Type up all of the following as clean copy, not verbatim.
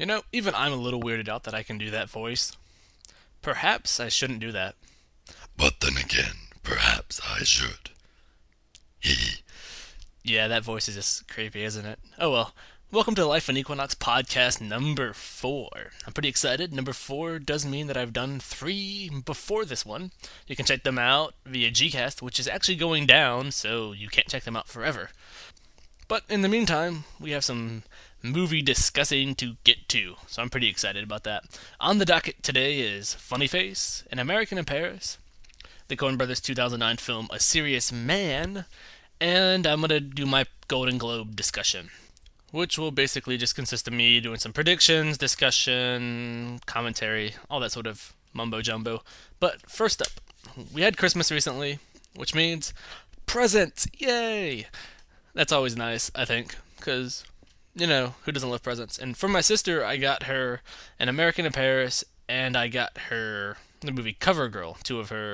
Even I'm a little weirded out that I can do that voice. Perhaps I shouldn't do that. But then again, perhaps I should. Hee. Yeah, that voice is just creepy, isn't it? Oh well. Welcome to Life in Equinox podcast number 4. I'm pretty excited. Number 4 does mean that I've done 3 before this one. You can check them out via Gcast, which is actually going down, so you can't check them out forever. But in the meantime, we have some movie discussing to get to, so I'm pretty excited about that. On the docket today is Funny Face, An American in Paris, the Coen Brothers 2009 film A Serious Man, and I'm going to do my Golden Globe discussion, which will basically just consist of me doing some predictions, discussion, commentary, all that sort of mumbo jumbo. But first up, we had Christmas recently, which means presents! Yay! That's always nice, I think, because, who doesn't love presents? And for my sister, I got her An American in Paris, and I got her the movie CoverGirl,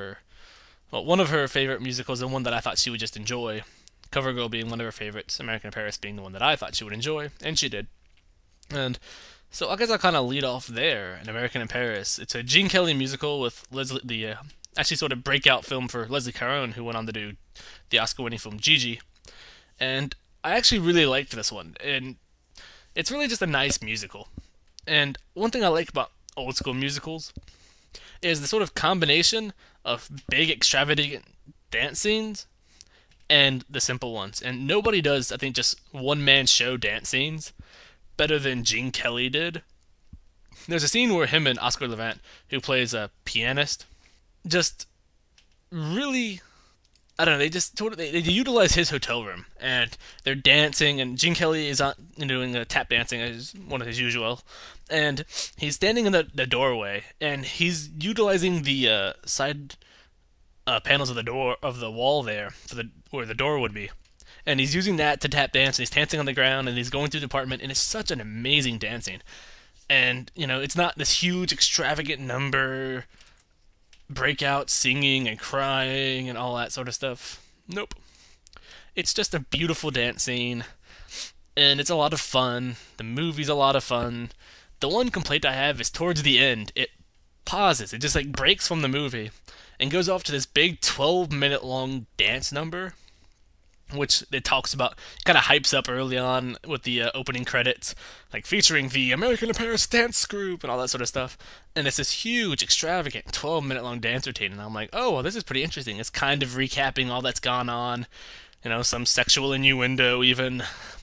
one of her favorite musicals and one that I thought she would just enjoy. CoverGirl being one of her favorites, American in Paris being the one that I thought she would enjoy, and she did. And so I guess I'll kind of lead off there. An American in Paris. It's a Gene Kelly musical with Leslie, the actually sort of breakout film for Leslie Caron, who went on to do the Oscar-winning film Gigi. And I actually really liked this one, and it's really just a nice musical. And one thing I like about old school musicals is the sort of combination of big extravagant dance scenes and the simple ones. And nobody does, I think, just one man show dance scenes better than Gene Kelly did. There's a scene where him and Oscar Levant, who plays a pianist, just really, I don't know. They utilize his hotel room and they're dancing, and Gene Kelly is doing a tap dancing as one of his usual, and he's standing in the doorway and he's utilizing the side panels of the wall there for the where the door would be, and he's using that to tap dance. And he's dancing on the ground and he's going through the apartment, and it's such an amazing dancing. And it's not this huge extravagant number breakout singing and crying and all that sort of stuff. Nope. It's just a beautiful dance scene, and it's a lot of fun. The movie's a lot of fun. The one complaint I have is towards the end, it pauses. It just like breaks from the movie and goes off to this big 12-minute long dance number, which it talks about, kind of hypes up early on with the opening credits, like featuring the American in Paris dance group and all that sort of stuff. And it's this huge, extravagant 12-minute long dance routine, and I'm like, oh, well, this is pretty interesting. It's kind of recapping all that's gone on, some sexual innuendo even.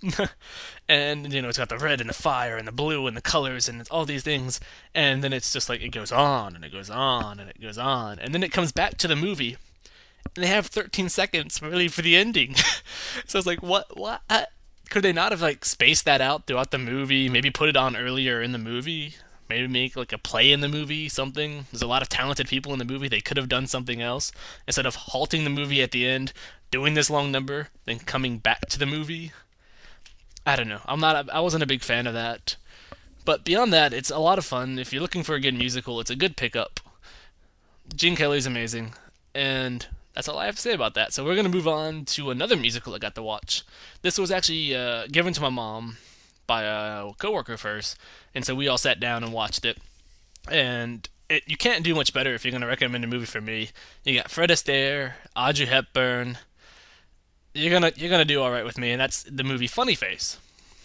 And, it's got the red and the fire and the blue and the colors and all these things. And then it's just like, it goes on and it goes on and it goes on. And then it comes back to the movie, and they have 13 seconds really for the ending. So it's like, what? Could they not have like spaced that out throughout the movie? Maybe put it on earlier in the movie. Maybe make like a play in the movie, something. There's a lot of talented people in the movie. They could have done something else instead of halting the movie at the end, doing this long number, then coming back to the movie. I don't know. I wasn't a big fan of that. But beyond that, it's a lot of fun. If you're looking for a good musical, it's a good pickup. Gene Kelly's amazing, and that's all I have to say about that. So we're gonna move on to another musical I got to watch. This was actually given to my mom by a coworker first, and so we all sat down and watched it. And you can't do much better if you're gonna recommend a movie for me. You got Fred Astaire, Audrey Hepburn. You're gonna do all right with me, and that's the movie Funny Face.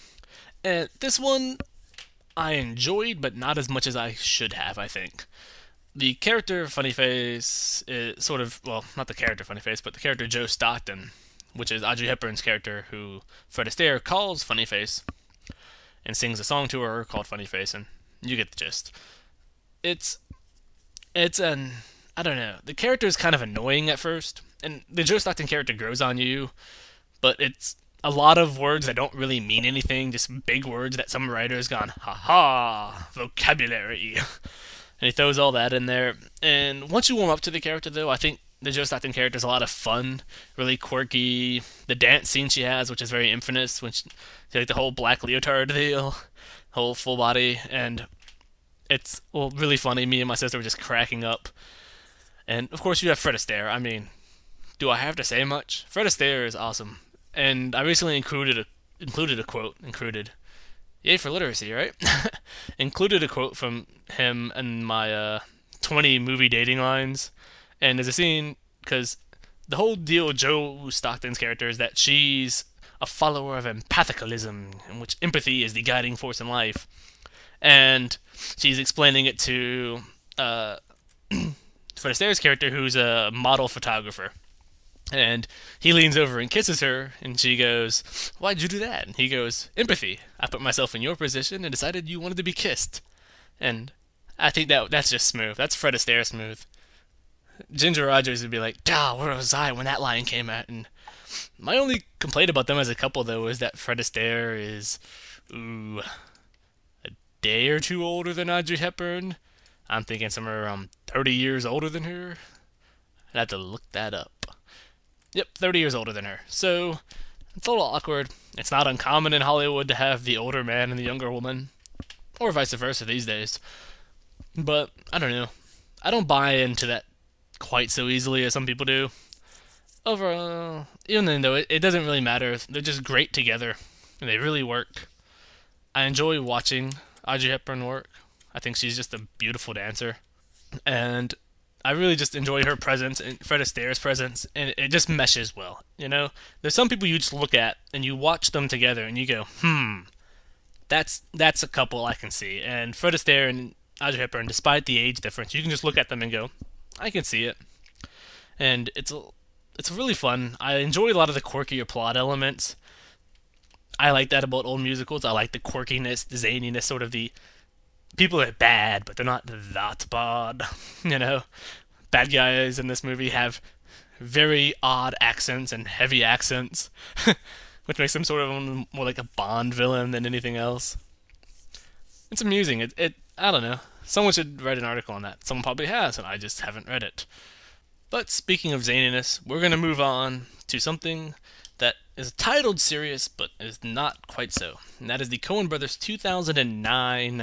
And this one I enjoyed, but not as much as I should have. I think the character Funny Face is sort of, well, not the character Funny Face, but the character Joe Stockton, which is Audrey Hepburn's character, who Fred Astaire calls Funny Face and sings a song to her called Funny Face, and you get the gist. It's it's an I don't know. The character is kind of annoying at first, and the Joe Stockton character grows on you, but it's a lot of words that don't really mean anything, just big words that some writer's gone, ha ha, vocabulary. And he throws all that in there. And once you warm up to the character, though, I think the Joe Stockton character is a lot of fun, really quirky. The dance scene she has, which is very infamous, when she like the whole black leotard deal, whole full body, and it's really funny. Me and my sister were just cracking up. And of course, you have Fred Astaire. I mean, do I have to say much? Fred Astaire is awesome, and I recently included a quote. Included. Yay for literacy, right? Included a quote from him in my 20 movie dating lines. And there's a scene, because the whole deal with Joe Stockton's character is that she's a follower of empathicalism, in which empathy is the guiding force in life. And she's explaining it to Fred Astaire's character, who's a model photographer. And he leans over and kisses her, and she goes, "Why'd you do that?" And he goes, "Empathy. I put myself in your position and decided you wanted to be kissed." And I think that's just smooth. That's Fred Astaire smooth. Ginger Rogers would be like, "Duh, where was I when that line came out?" And my only complaint about them as a couple, though, is that Fred Astaire is, ooh, a day or two older than Audrey Hepburn. I'm thinking somewhere around 30 years older than her. I'd have to look that up. Yep, 30 years older than her. So, it's a little awkward. It's not uncommon in Hollywood to have the older man and the younger woman, or vice versa these days. But, I don't know. I don't buy into that quite so easily as some people do. Overall, even though it doesn't really matter, they're just great together. And they really work. I enjoy watching Audrey Hepburn work. I think she's just a beautiful dancer. And I really just enjoy her presence and Fred Astaire's presence, and it just meshes well. There's some people you just look at and you watch them together, and you go, that's a couple I can see. And Fred Astaire and Audrey Hepburn, despite the age difference, you can just look at them and go, I can see it. And it's really fun. I enjoy a lot of the quirkier plot elements. I like that about old musicals. I like the quirkiness, the zaniness, sort of the people are bad, but they're not that bad. you know, Bad guys in this movie have very odd accents and heavy accents, which makes them sort of more like a Bond villain than anything else. It's amusing. I don't know. Someone should write an article on that. Someone probably has, and I just haven't read it. But speaking of zaniness, we're going to move on to something that is titled serious, but is not quite so. And that is the Coen Brothers 2009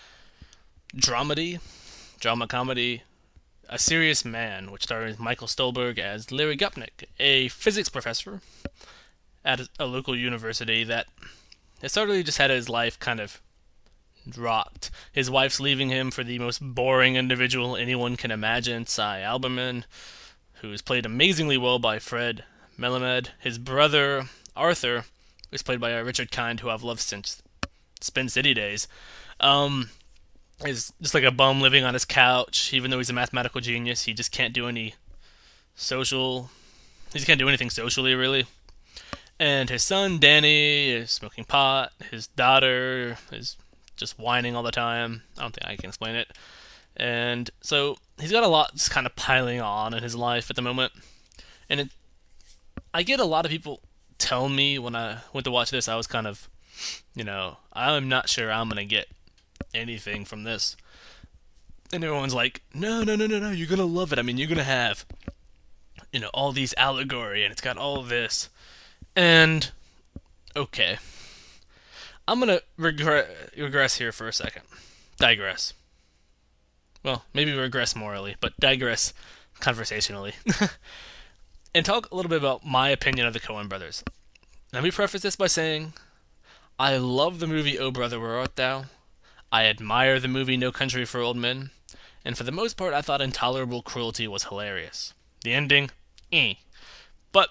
drama comedy, A Serious Man, which stars Michael Stolberg as Larry Gupnik, a physics professor at a local university that has suddenly just had his life kind of rocked. His wife's leaving him for the most boring individual anyone can imagine, Cy Alberman, who is played amazingly well by Fred Melamed. His brother, Arthur, is played by Richard Kind, who I've loved since Spin City days. Is just like a bum living on his couch, even though he's a mathematical genius. He just can't do any social. He just can't do anything socially, really. And his son, Danny, is smoking pot. His daughter is just whining all the time. I don't think I can explain it. And so he's got a lot just kind of piling on in his life at the moment. And I get a lot of people tell me when I went to watch this, I was kind of, I'm not sure I'm going to get anything from this. And everyone's like, no, you're going to love it. I mean, you're going to have, all these allegory, and it's got all of this. And, okay. I'm going to regress here for a second. Digress. Well, maybe regress morally, but digress conversationally. And talk a little bit about my opinion of the Coen brothers. Let me preface this by saying, I love the movie Oh Brother, Where Art Thou? I admire the movie No Country for Old Men, and for the most part I thought Intolerable Cruelty was hilarious. The ending, But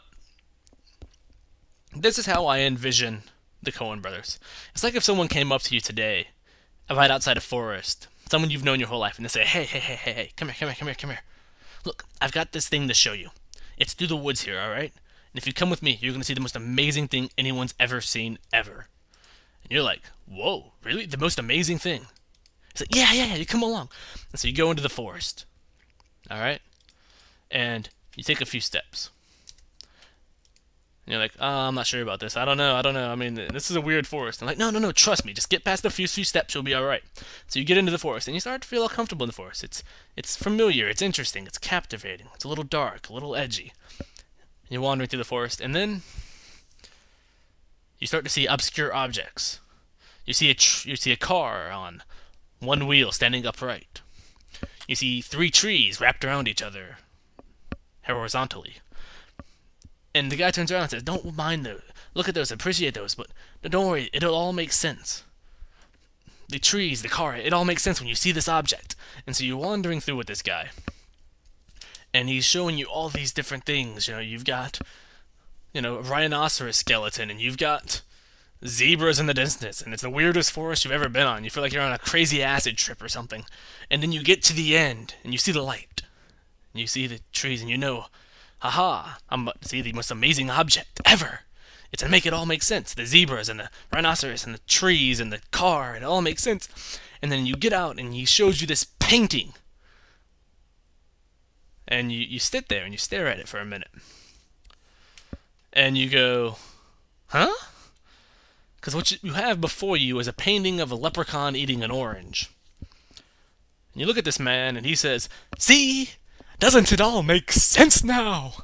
this is how I envision the Coen brothers. It's like if someone came up to you today, right outside a forest, someone you've known your whole life, and they say, hey, come here. Look, I've got this thing to show you. It's through the woods here, alright? And if you come with me, you're going to see the most amazing thing anyone's ever seen, ever. And you're like, whoa, really? The most amazing thing? He's like, yeah, you come along. And so you go into the forest, alright? And you take a few steps. And you're like, I'm not sure about this. I don't know. I mean, this is a weird forest. I'm like, no, trust me. Just get past the few steps, you'll be alright. So you get into the forest, and you start to feel all comfortable in the forest. It's familiar, it's interesting, it's captivating. It's a little dark, a little edgy. And you're wandering through the forest, and then you start to see obscure objects. You see a car on one wheel standing upright. You see 3 trees wrapped around each other horizontally. And the guy turns around and says, don't mind those. Look at those, appreciate those, but don't worry, it'll all make sense. the trees, the car, it all makes sense when you see this object. And so you're wandering through with this guy, and he's showing you all these different things. You've got, a rhinoceros skeleton, and you've got zebras in the distance, and it's the weirdest forest you've ever been on. You feel like you're on a crazy acid trip or something. And then you get to the end, and you see the light, and you see the trees, and haha, I'm about to see the most amazing object ever. It's to make it all make sense. The zebras and the rhinoceros and the trees and the car, it all makes sense. And then you get out and he shows you this painting. And you sit there and you stare at it for a minute. And you go, huh? Because what you have before you is a painting of a leprechaun eating an orange. And you look at this man and he says, "See? Doesn't it all make sense now?"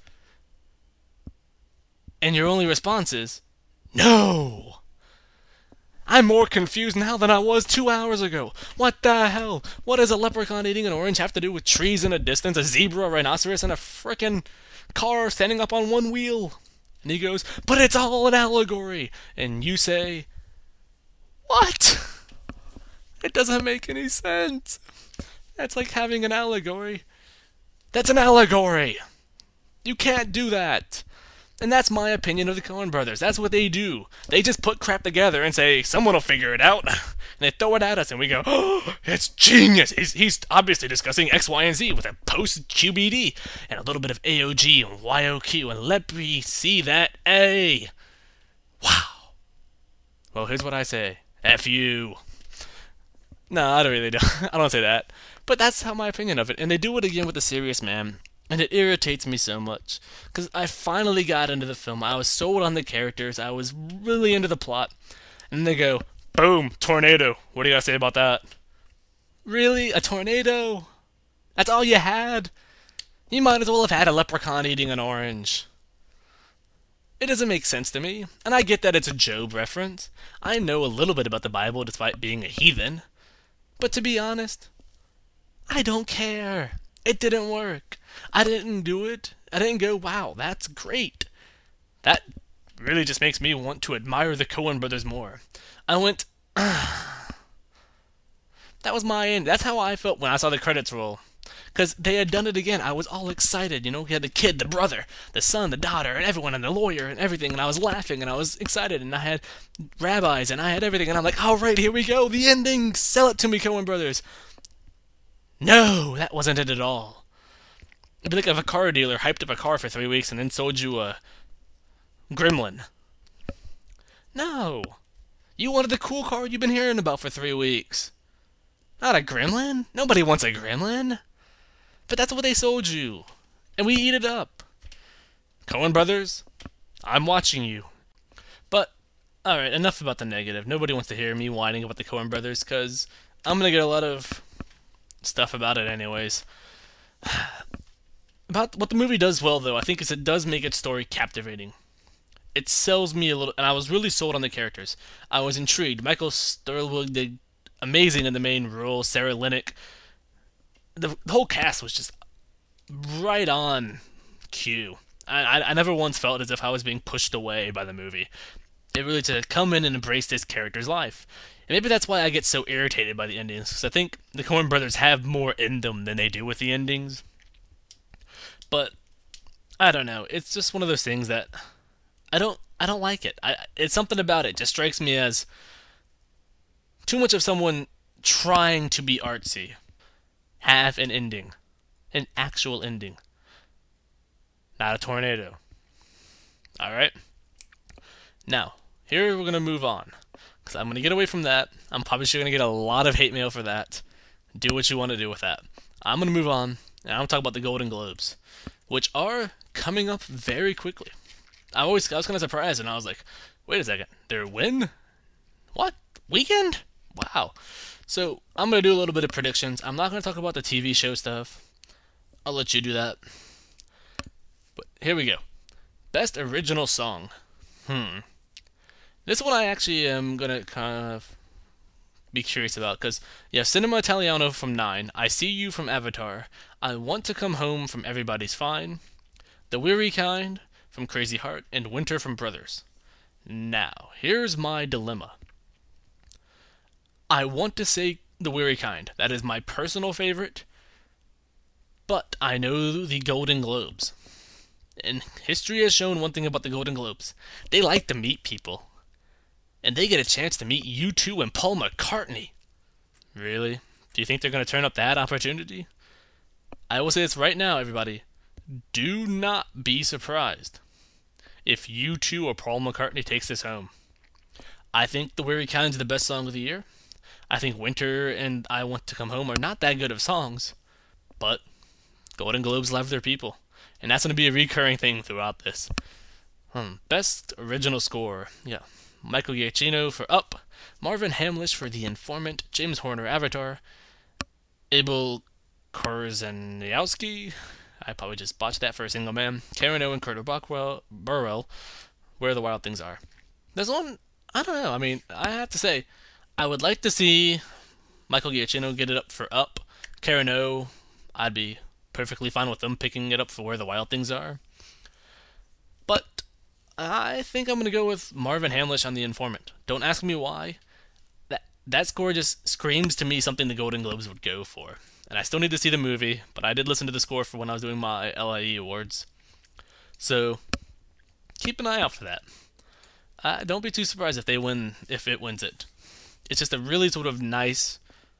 And your only response is, "No! I'm more confused now than I was 2 hours ago. What the hell? What does a leprechaun eating an orange have to do with trees in the distance, a zebra, a rhinoceros, and a frickin' car standing up on one wheel?" And he goes, "But it's all an allegory." And you say, "What? It doesn't make any sense. That's like having an allegory. That's an allegory. You can't do that." And that's my opinion of the Coen brothers. That's what they do. They just put crap together and say, someone will figure it out. And they throw it at us and we go, "Oh, it's genius." He's obviously discussing X, Y, and Z with a post-QBD and a little bit of AOG and YOQ. And let me see that A. Wow. Well, here's what I say. F you. No, I don't really do. I don't say that. But that's how my opinion of it. And they do it again with The Serious Man. And it irritates me so much. Because I finally got into the film. I was sold on the characters. I was really into the plot. And they go, "Boom, tornado. What do you got to say about that?" Really? A tornado? That's all you had? You might as well have had a leprechaun eating an orange. It doesn't make sense to me. And I get that it's a Job reference. I know a little bit about the Bible despite being a heathen. But to be honest, I don't care. It didn't work. I didn't do it. I didn't go, "Wow, that's great." That really just makes me want to admire the Coen brothers more. I went, that was my end. That's how I felt when I saw the credits roll. Because they had done it again. I was all excited. We had the kid, the brother, the son, the daughter, and everyone, and the lawyer, and everything. And I was laughing, and I was excited, and I had rabbis, and I had everything. And I'm like, all right, here we go. The ending. Sell it to me, Coen brothers. No, that wasn't it at all. It'd be like if a car dealer hyped up a car for 3 weeks and then sold you a Gremlin. No. You wanted the cool car you've been hearing about for 3 weeks. Not a Gremlin. Nobody wants a Gremlin. But that's what they sold you. And we eat it up. Coen brothers, I'm watching you. But, alright, enough about the negative. Nobody wants to hear me whining about the Coen brothers, because I'm going to get a lot of stuff about it anyways. About what the movie does well, though, I think is it does make its story captivating. It sells me a little, and I was really sold on the characters. I was intrigued. Michael Sturlwig did amazing in the main role. Sarah Linick. The whole cast was just right on cue. I never once felt as if I was being pushed away by the movie. It really to come in and embrace this character's life. And maybe that's why I get so irritated by the endings, because I think the Coen brothers have more in them than they do with the endings. But I don't know. It's just one of those things that I don't like it. It's something about it just strikes me as too much of someone trying to be artsy. Have an ending, an actual ending, not a tornado. All right. Now here we're gonna move on, because I'm gonna get away from that. I'm probably gonna get a lot of hate mail for that. Do what you want to do with that. I'm gonna move on, and I'm gonna talk about the Golden Globes, which are coming up very quickly. I was kind of surprised, and I was like, wait a second, they're when? What? Weekend? Wow. So, I'm going to do a little bit of predictions. I'm not going to talk about the TV show stuff. I'll let you do that. But here we go. Best Original Song. This one I actually am going to kind of be curious about, because you have Cinema Italiano from 9, I See You from Avatar, I Want to Come Home from Everybody's Fine, The Weary Kind from Crazy Heart, and Winter from Brothers. Now, here's my dilemma. I want to say The Weary Kind. That is my personal favorite, but I know the Golden Globes. And history has shown one thing about the Golden Globes. They like to meet people. And they get a chance to meet U2 and Paul McCartney. Really? Do you think they're going to turn up that opportunity? I will say this right now, everybody. Do not be surprised if U2 or Paul McCartney takes this home. I think The Weary Kind is the best song of the year. I think Winter and I Want to Come Home are not that good of songs, but Golden Globes love their people. And that's going to be a recurring thing throughout this. Best original score. Yeah. Michael Giacchino for Up, Marvin Hamlish for The Informant, James Horner Avatar, Abel Korzeniowski, I probably just botched that for a single man, Karen O and Curtis Burwell, Where the Wild Things Are. There's one, I don't know, I mean, I have to say, I would like to see Michael Giacchino get it up for Up. Karen O, I'd be perfectly fine with them picking it up for Where the Wild Things Are. But I think I'm going to go with Marvin Hamlish on The Informant. Don't ask me why. That score just screams to me something the Golden Globes would go for. And I still need to see the movie, but I did listen to the score for when I was doing my LIE awards. So keep an eye out for that. Don't be too surprised if it wins it. It's just a really sort of nice,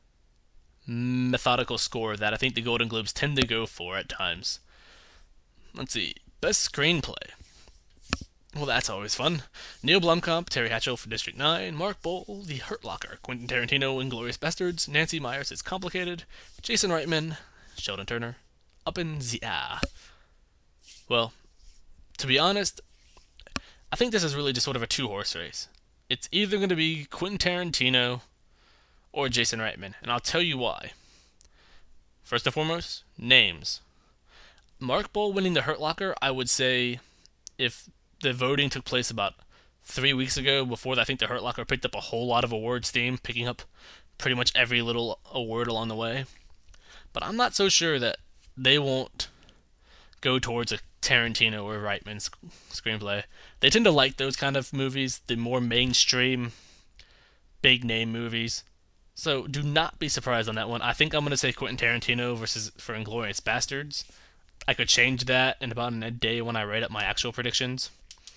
methodical score that I think the Golden Globes tend to go for at times. Let's see. Best screenplay. Well, that's always fun. Neil Blomkamp, Terry Hatchell for District 9, Mark Bowl, The Hurt Locker, Quentin Tarantino, Inglourious Basterds, Nancy Myers, It's Complicated, Jason Reitman, Sheldon Turner, Up in the Air. Well, to be honest, I think this is really just sort of a two-horse race. It's either going to be Quentin Tarantino or Jason Reitman, and I'll tell you why. First and foremost, names. Mark Bowl winning The Hurt Locker, I would say, if the voting took place about 3 weeks ago. Before that, I think the Hurt Locker picked up a whole lot of award steam, picking up pretty much every little award along the way. But I'm not so sure that they won't go towards a Tarantino or Reitman screenplay. They tend to like those kind of movies, the more mainstream, big name movies. So do not be surprised on that one. I think I'm going to say Quentin Tarantino versus for Inglourious Basterds. I could change that in about a day when I write up my actual predictions.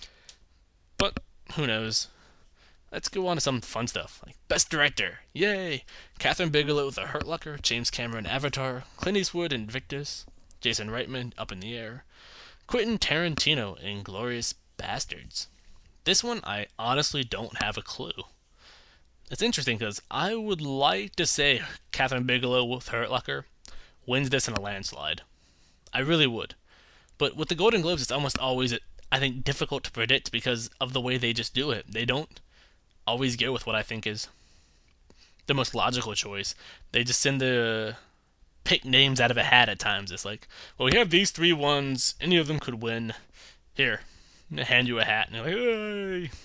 But who knows? Let's go on to some fun stuff, like Best Director. Yay! Catherine Bigelow with The Hurt Locker, James Cameron Avatar, Clint Eastwood Invictus, Jason Reitman Up in the Air, Quentin Tarantino Inglourious Basterds. This one I honestly don't have a clue. It's interesting because I would like to say Catherine Bigelow with Hurt Locker wins this in a landslide. I really would. But with the Golden Globes, it's almost always, I think, difficult to predict because of the way they just do it. They don't always go with what I think is the most logical choice. They just tend to pick names out of a hat at times. It's like, well, we have these three ones. Any of them could win. Here, I'm going to hand you a hat. And you're like, hey.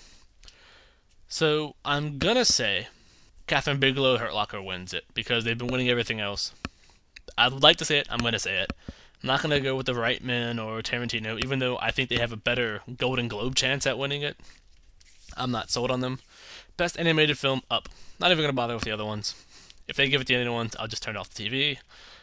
So I'm going to say Catherine Bigelow Hurt Locker wins it because they've been winning everything else. I would like to say it. I'm going to say it. I'm not going to go with the Reitman or Tarantino, even though I think they have a better Golden Globe chance at winning it. I'm not sold on them. Best Animated Film, Up. Not even going to bother with the other ones. If they give it to the other ones, I'll just turn off the TV.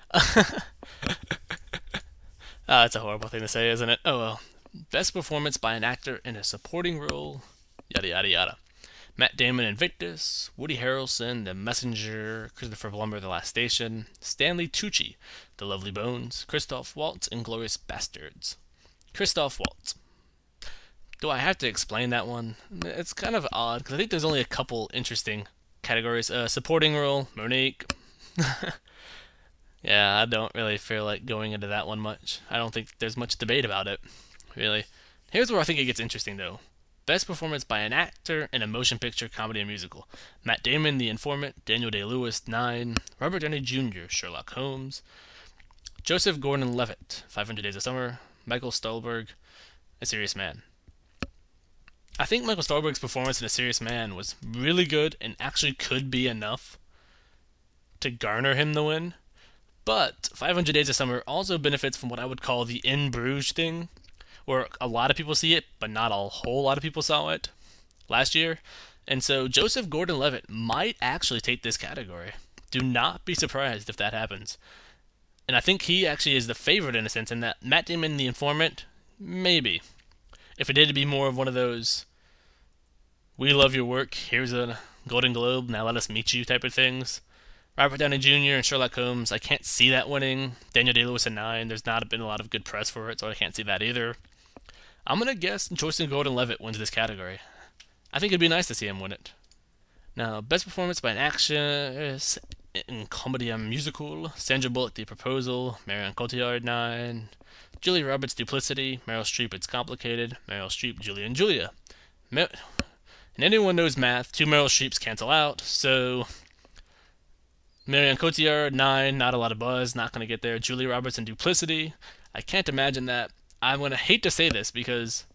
That's a horrible thing to say, isn't it? Oh well. Best Performance by an Actor in a Supporting Role, yada yada yada. Matt Damon Invictus, Woody Harrelson, The Messenger, Christopher Plummer, The Last Station, Stanley Tucci, The Lovely Bones, Christoph Waltz, Inglourious Basterds. Christoph Waltz. Do I have to explain that one? It's kind of odd, because I think there's only a couple interesting categories. Supporting Role, Monique. Yeah, I don't really feel like going into that one much. I don't think there's much debate about it, really. Here's where I think it gets interesting, though. Best Performance by an Actor in a Motion Picture, Comedy, and Musical. Matt Damon, The Informant, Daniel Day-Lewis, 9, Robert Downey Jr., Sherlock Holmes, Joseph Gordon-Levitt, 500 Days of Summer, Michael Stuhlbarg, A Serious Man. I think Michael Stuhlbarg's performance in A Serious Man was really good and actually could be enough to garner him the win. But 500 Days of Summer also benefits from what I would call the In Bruges thing, where a lot of people see it, but not a whole lot of people saw it last year. And so Joseph Gordon-Levitt might actually take this category. Do not be surprised if that happens. And I think he actually is the favorite in a sense, in that Matt Damon, The Informant, maybe. If it did be more of one of those, we love your work, here's a Golden Globe, now let us meet you type of things. Robert Downey Jr. and Sherlock Holmes, I can't see that winning. Daniel Day-Lewis and Nine, there's not been a lot of good press for it, so I can't see that either. I'm gonna guess Joseph Gordon-Levitt wins this category. I think it'd be nice to see him win it. Now, best performance by an actress in comedy and musical: Sandra Bullock, The Proposal; Marion Cotillard, Nine; Julia Roberts, Duplicity; Meryl Streep, It's Complicated; Meryl Streep, Julie and Julia. And anyone knows math, two Meryl Streeps cancel out, so Marion Cotillard, Nine, not a lot of buzz, not gonna get there. Julia Roberts and Duplicity, I can't imagine that. I'm gonna hate to say this because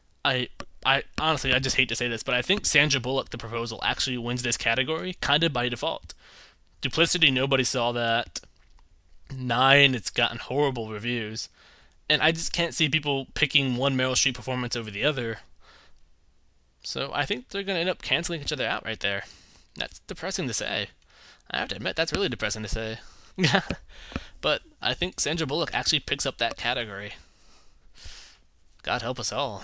I honestly, I just hate to say this, but I think Sandra Bullock, The Proposal, actually wins this category kind of by default. Duplicity, nobody saw that. Nine, it's gotten horrible reviews, and I just can't see people picking one Meryl Streep performance over the other. So I think they're gonna end up canceling each other out right there. That's depressing to say. I have to admit, that's really depressing to say. But I think Sandra Bullock actually picks up that category. God help us all.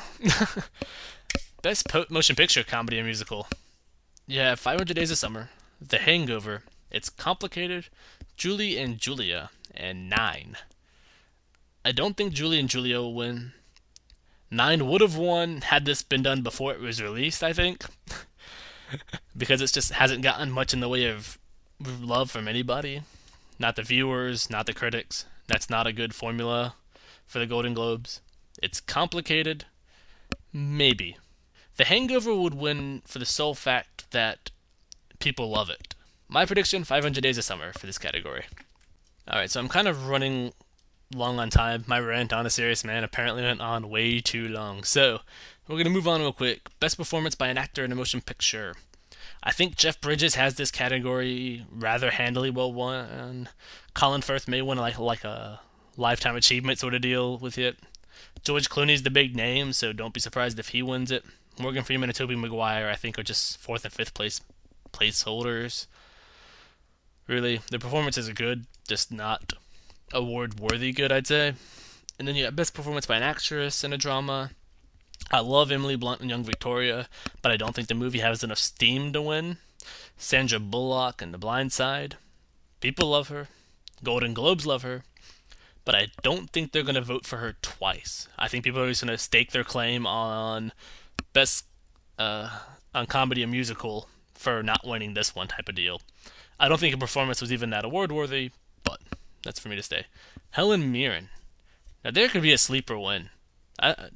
Best motion picture comedy and musical. You have 500 Days of Summer, The Hangover, It's Complicated, Julie and Julia, and Nine. I don't think Julie and Julia will win. Nine would have won had this been done before it was released, I think. Because it just hasn't gotten much in the way of love from anybody. Not the viewers, not the critics. That's not a good formula for the Golden Globes. It's complicated. Maybe. The Hangover would win for the sole fact that people love it. My prediction, 500 Days of Summer for this category. Alright, so I'm kind of running long on time. My rant on A Serious Man apparently went on way too long. So, we're going to move on real quick. Best performance by an actor in a motion picture. I think Jeff Bridges has this category rather handily well won. Colin Firth may win like a lifetime achievement sort of deal with it. George Clooney's the big name, so don't be surprised if he wins it. Morgan Freeman and Tobey Maguire, I think, are just fourth and fifth placeholders. Really, their performances are good, just not award-worthy good, I'd say. And then you have best performance by an actress in a drama. I love Emily Blunt and Young Victoria, but I don't think the movie has enough steam to win. Sandra Bullock in The Blind Side. People love her. Golden Globes love her. But I don't think they're going to vote for her twice. I think people are just going to stake their claim on best on comedy and musical for not winning this one type of deal. I don't think her performance was even that award worthy, but that's for me to say. Helen Mirren. Now there could be a sleeper win. I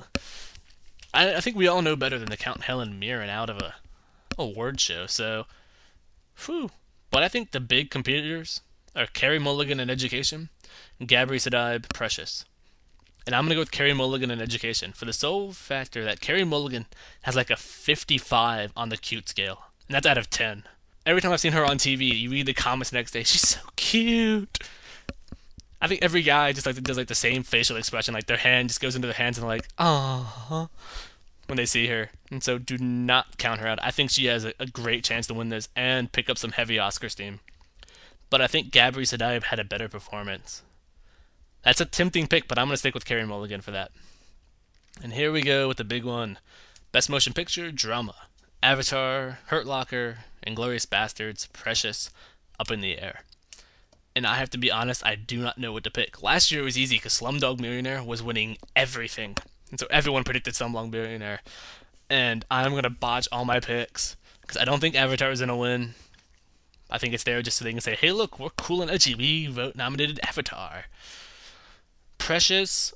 think we all know better than to count Helen Mirren out of a award show. So, whew. But I think the big competitors are Carey Mulligan in Education, and Gabri Sidibe, Precious. And I'm going to go with Carey Mulligan in Education for the sole factor that Carey Mulligan has like a 55 on the cute scale. And that's out of 10. Every time I've seen her on TV, you read the comments the next day, she's so cute. I think every guy just like does like the same facial expression, like their hand just goes into their hands and they're like, "Aww," when they see her. And so do not count her out. I think she has a great chance to win this and pick up some heavy Oscar steam. But I think Gabri Sidibe had a better performance. That's a tempting pick, but I'm going to stick with Carey Mulligan for that. And here we go with the big one. Best Motion Picture, Drama. Avatar, Hurt Locker, Inglourious Basterds, Precious, Up in the Air. And I have to be honest, I do not know what to pick. Last year it was easy because Slumdog Millionaire was winning everything. And so everyone predicted Slumdog Millionaire. And I'm going to botch all my picks because I don't think Avatar is going to win. I think it's there just so they can say, hey, look, we're cool and edgy. We vote nominated Avatar. Precious,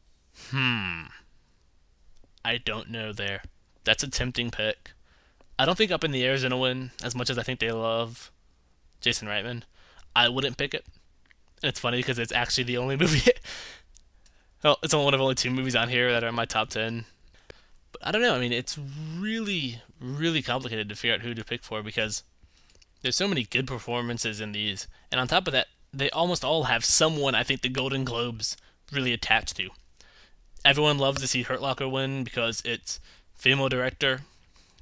I don't know there. That's a tempting pick. I don't think Up in the Air is going to win as much as I think they love Jason Reitman. I wouldn't pick it. And it's funny because it's actually the only movie. Well, it's one of only two movies on here that are in my top 10. But I don't know. I mean, it's really, really complicated to figure out who to pick for because there's so many good performances in these. And on top of that, they almost all have someone I think the Golden Globes really attached to. Everyone loves to see Hurt Locker win because it's female director,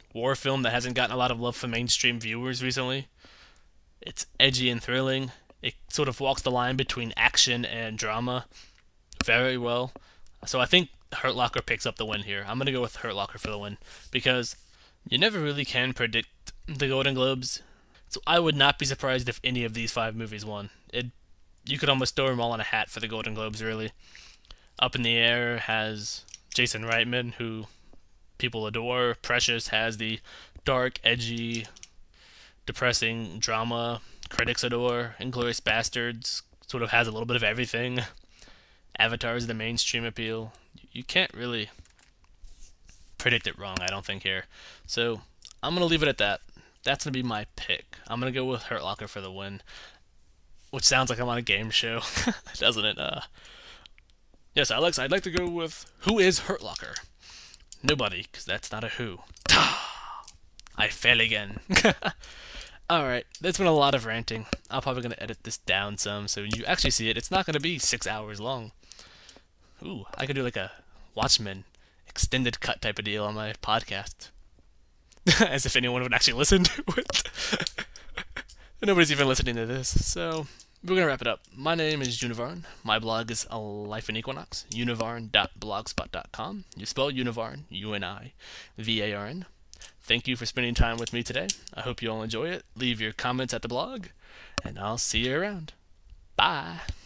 war film that hasn't gotten a lot of love from mainstream viewers recently. It's edgy and thrilling. It sort of walks the line between action and drama very well. So I think Hurt Locker picks up the win here. I'm gonna go with Hurt Locker for the win because you never really can predict the Golden Globes. So I would not be surprised if any of these five movies won. You could almost throw them all in a hat for the Golden Globes, really. Up in the Air has Jason Reitman, who people adore. Precious has the dark, edgy, depressing drama critics adore. Inglourious Bastards sort of has a little bit of everything. Avatar is the mainstream appeal. You can't really predict it wrong, I don't think, here. So I'm going to leave it at that. That's going to be my pick. I'm going to go with Hurt Locker for the win, which sounds like I'm on a game show, doesn't it? Yes, Alex, I'd like to go with who is Hurt Locker? Nobody, because that's not a who. I fail again. Alright, there's been a lot of ranting. I'm probably going to edit this down some so you actually see it. It's not going to be 6 hours long. Ooh, I could do like a Watchmen extended cut type of deal on my podcast. As if anyone would actually listen to it. Nobody's even listening to this, so we're going to wrap it up. My name is Univarn. My blog is A Life in Equinox, univarn.blogspot.com. You spell Univarn, Univarn. Thank you for spending time with me today. I hope you all enjoy it. Leave your comments at the blog, and I'll see you around. Bye.